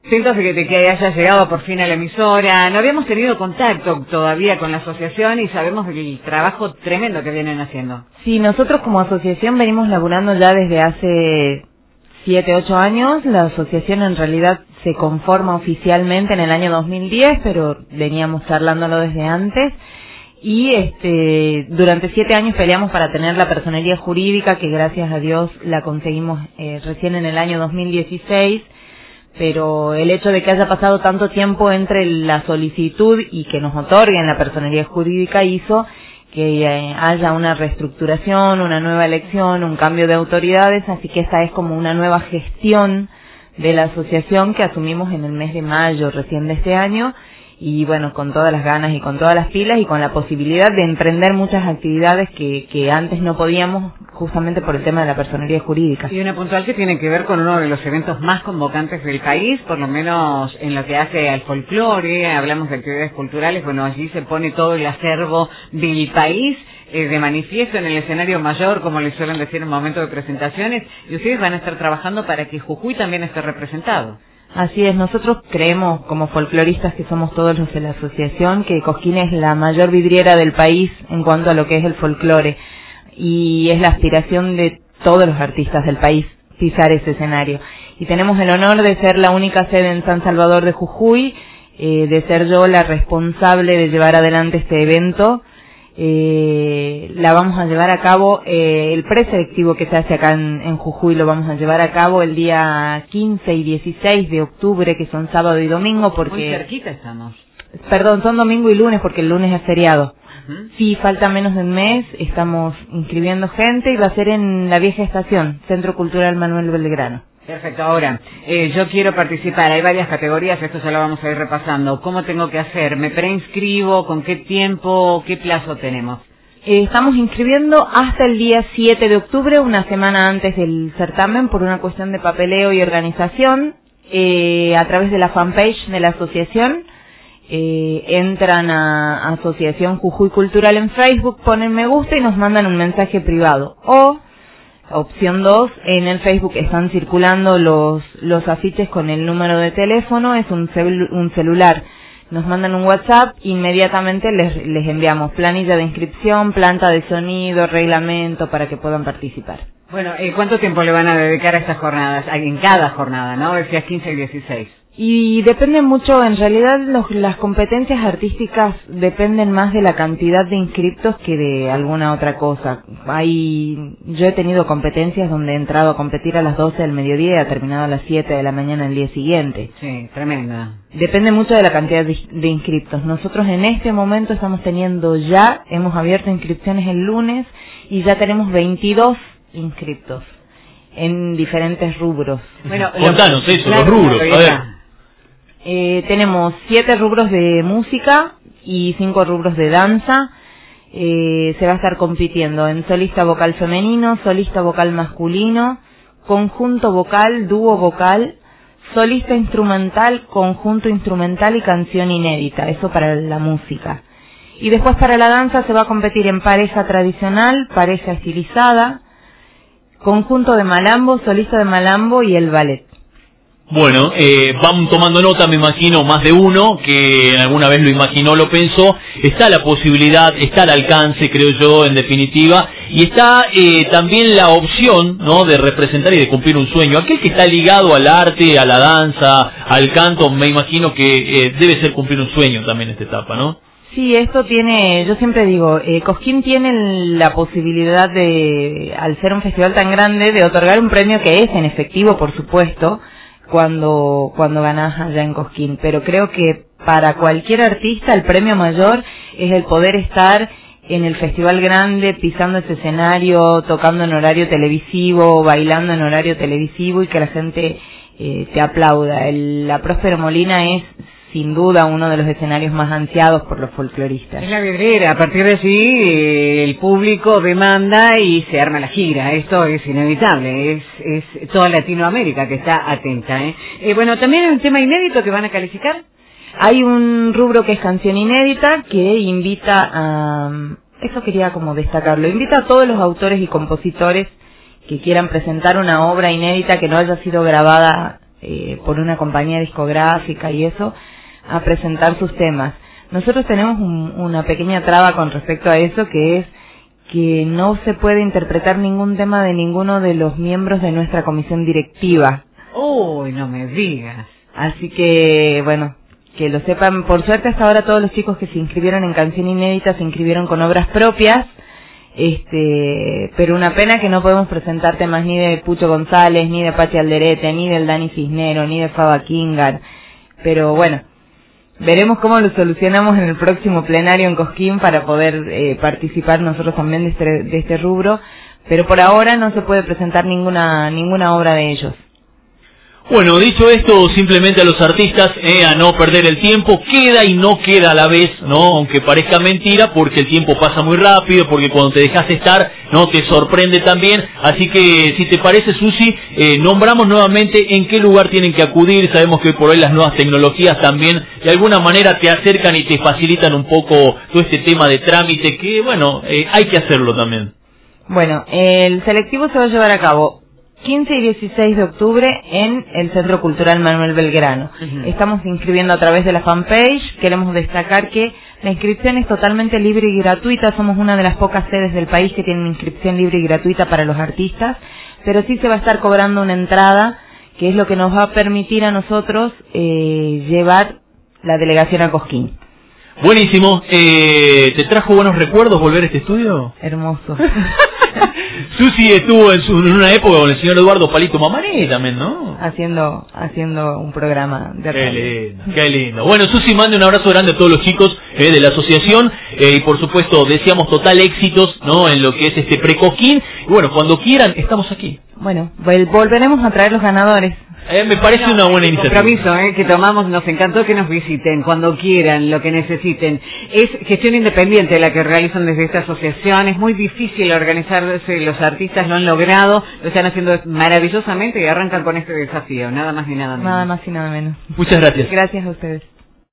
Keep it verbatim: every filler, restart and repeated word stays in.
Contentos de que, de que haya llegado por fin a la emisora. No habíamos tenido contacto todavía con la asociación y sabemos del trabajo tremendo que vienen haciendo. Sí, nosotros como asociación venimos laburando ya desde hace siete, ocho años. La asociación en realidad se conforma oficialmente en el año dos mil diez, pero veníamos charlándolo desde antes. Y este durante siete años peleamos para tener la personería jurídica, que gracias a Dios la conseguimos eh, recién en el año dos mil dieciséis. Pero el hecho de que haya pasado tanto tiempo entre la solicitud y que nos otorguen la personería jurídica hizo que eh, haya una reestructuración, una nueva elección, un cambio de autoridades, así que esta es como una nueva gestión de la asociación que asumimos en el mes de mayo recién de este año, y bueno, con todas las ganas y con todas las pilas y con la posibilidad de emprender muchas actividades que, que antes no podíamos, justamente por el tema de la personería jurídica. Y una puntual que tiene que ver con uno de los eventos más convocantes del país, por lo menos en lo que hace al folclore. Hablamos de actividades culturales, bueno, allí se pone todo el acervo del país eh, de manifiesto en el escenario mayor, como les suelen decir en el momento de presentaciones, y ustedes van a estar trabajando para que Jujuy también esté representado. Así es, nosotros creemos, como folcloristas que somos todos los de la asociación, que Cosquín es la mayor vidriera del país en cuanto a lo que es el folclore, y es la aspiración de todos los artistas del país pisar ese escenario. Y tenemos el honor de ser la única sede en San Salvador de Jujuy, eh, de ser yo la responsable de llevar adelante este evento. Eh, la vamos a llevar a cabo, eh, el preselectivo que se hace acá en, en Jujuy lo vamos a llevar a cabo el día quince y dieciséis de octubre, que son sábado y domingo, porque... Muy cerquita estamos. Perdón, son domingo y lunes, porque el lunes es feriado. Uh-huh. Sí, falta menos de un mes, estamos inscribiendo gente y va a ser en la vieja estación, Centro Cultural Manuel Belgrano. Perfecto, ahora, eh, yo quiero participar, hay varias categorías, esto ya lo vamos a ir repasando. ¿Cómo tengo que hacer? ¿Me preinscribo? ¿Con qué tiempo? ¿Qué plazo tenemos? Eh, estamos inscribiendo hasta el día siete de octubre, una semana antes del certamen, por una cuestión de papeleo y organización, eh, a través de la fanpage de la asociación. Eh, entran a Asociación Jujuy Cultural en Facebook, ponen me gusta y nos mandan un mensaje privado. O... opción dos, en el Facebook están circulando los los afiches con el número de teléfono, es un, celu un celular. Nos mandan un WhatsApp, inmediatamente les, les enviamos planilla de inscripción, planta de sonido, reglamento para que puedan participar. Bueno, eh, ¿cuánto tiempo le van a dedicar a estas jornadas? En cada jornada, ¿no? Decías quince y dieciséis. Y depende mucho, en realidad los, las competencias artísticas dependen más de la cantidad de inscriptos que de alguna otra cosa. Hay, yo he tenido competencias donde he entrado a competir a las doce del mediodía y ha terminado a las siete de la mañana el día siguiente. Sí, tremenda. Depende mucho de la cantidad de, de inscriptos. Nosotros en este momento estamos teniendo ya, hemos abierto inscripciones el lunes y ya tenemos veintidós inscriptos en diferentes rubros. Bueno, contanos eso, claro, los rubros, a ver. Eh, tenemos siete rubros de música y cinco rubros de danza. Eh, se va a estar compitiendo en solista vocal femenino, solista vocal masculino, conjunto vocal, dúo vocal, solista instrumental, conjunto instrumental y canción inédita. Eso para la música. Y después para la danza se va a competir en pareja tradicional, pareja estilizada, conjunto de malambo, solista de malambo y el ballet. Bueno, eh, van tomando nota, me imagino, más de uno, que alguna vez lo imaginó, lo pensó. Está la posibilidad, está el alcance, creo yo, en definitiva. Y está eh, también la opción, ¿no?, de representar y de cumplir un sueño. Aquel que está ligado al arte, a la danza, al canto, me imagino que eh, debe ser cumplir un sueño también esta etapa, ¿no? Sí, esto tiene, yo siempre digo, eh, Cosquín tiene la posibilidad de, al ser un festival tan grande, de otorgar un premio que es en efectivo, por supuesto, cuando cuando ganás allá en Cosquín, pero creo que para cualquier artista el premio mayor es el poder estar en el festival grande, pisando ese escenario, tocando en horario televisivo, bailando en horario televisivo y que la gente eh, te aplauda. El, la Próspero Molina es sin duda uno de los escenarios más ansiados por los folcloristas. Es la vidriera, a partir de allí eh, el público demanda y se arma la gira. Esto es inevitable, es, es toda Latinoamérica que está atenta, ¿eh? Eh, bueno, también hay un tema inédito que van a calificar. Hay un rubro que es canción inédita que invita a... Eso quería como destacarlo. Invita a todos los autores y compositores que quieran presentar una obra inédita que no haya sido grabada eh, por una compañía discográfica y eso, a presentar sus temas. Nosotros tenemos un, una pequeña traba con respecto a eso, que es que no se puede interpretar ningún tema de ninguno de los miembros de nuestra comisión directiva. Uy, no me digas. Así que, bueno, que lo sepan. Por suerte hasta ahora todos los chicos que se inscribieron en Canción Inédita se inscribieron con obras propias, este, pero una pena que no podemos presentar temas ni de Pucho González, ni de Pachi Alderete, ni del Dani Cisnero, ni de Faba Kingar, pero bueno, veremos cómo lo solucionamos en el próximo plenario en Cosquín para poder eh, participar nosotros también de este, de este rubro, pero por ahora no se puede presentar ninguna ninguna obra de ellos. Bueno, dicho esto, simplemente a los artistas, eh, a no perder el tiempo, queda y no queda a la vez, ¿no? Aunque parezca mentira, porque el tiempo pasa muy rápido, porque cuando te dejas estar, ¿no? Te sorprende también. Así que, si te parece, Susi, eh, nombramos nuevamente en qué lugar tienen que acudir. Sabemos que por hoy las nuevas tecnologías también, de alguna manera, te acercan y te facilitan un poco todo este tema de trámite, que, bueno, eh, hay que hacerlo también. Bueno, el selectivo se va a llevar a cabo quince y dieciséis de octubre en el Centro Cultural Manuel Belgrano. Uh-huh. Estamos inscribiendo a través de la fanpage. Queremos destacar que la inscripción es totalmente libre y gratuita. Somos una de las pocas sedes del país que tienen inscripción libre y gratuita para los artistas, pero sí se va a estar cobrando una entrada, que es lo que nos va a permitir a nosotros eh, llevar la delegación a Cosquín. Buenísimo. Eh, ¿Te trajo buenos recuerdos volver a este estudio? Hermoso. Susi estuvo en, su, en una época con el señor Eduardo Palito Mamané también, ¿no? Haciendo haciendo un programa de radio. Qué lindo, qué lindo. Bueno, Susi, mande un abrazo grande a todos los chicos eh, de la asociación eh, y por supuesto deseamos total éxitos, ¿no? En lo que es este Precosquín. Y bueno, cuando quieran, estamos aquí. Bueno, volveremos a traer los ganadores. Eh, me parece no, una buena iniciativa. Compromiso eh, que tomamos, nos encantó que nos visiten cuando quieran, lo que necesiten. Es gestión independiente la que realizan desde esta asociación. Es muy difícil organizarse, los artistas lo han logrado, lo están haciendo maravillosamente y arrancan con este desafío, nada más ni nada menos. Nada más y nada menos. Muchas gracias. Gracias a ustedes.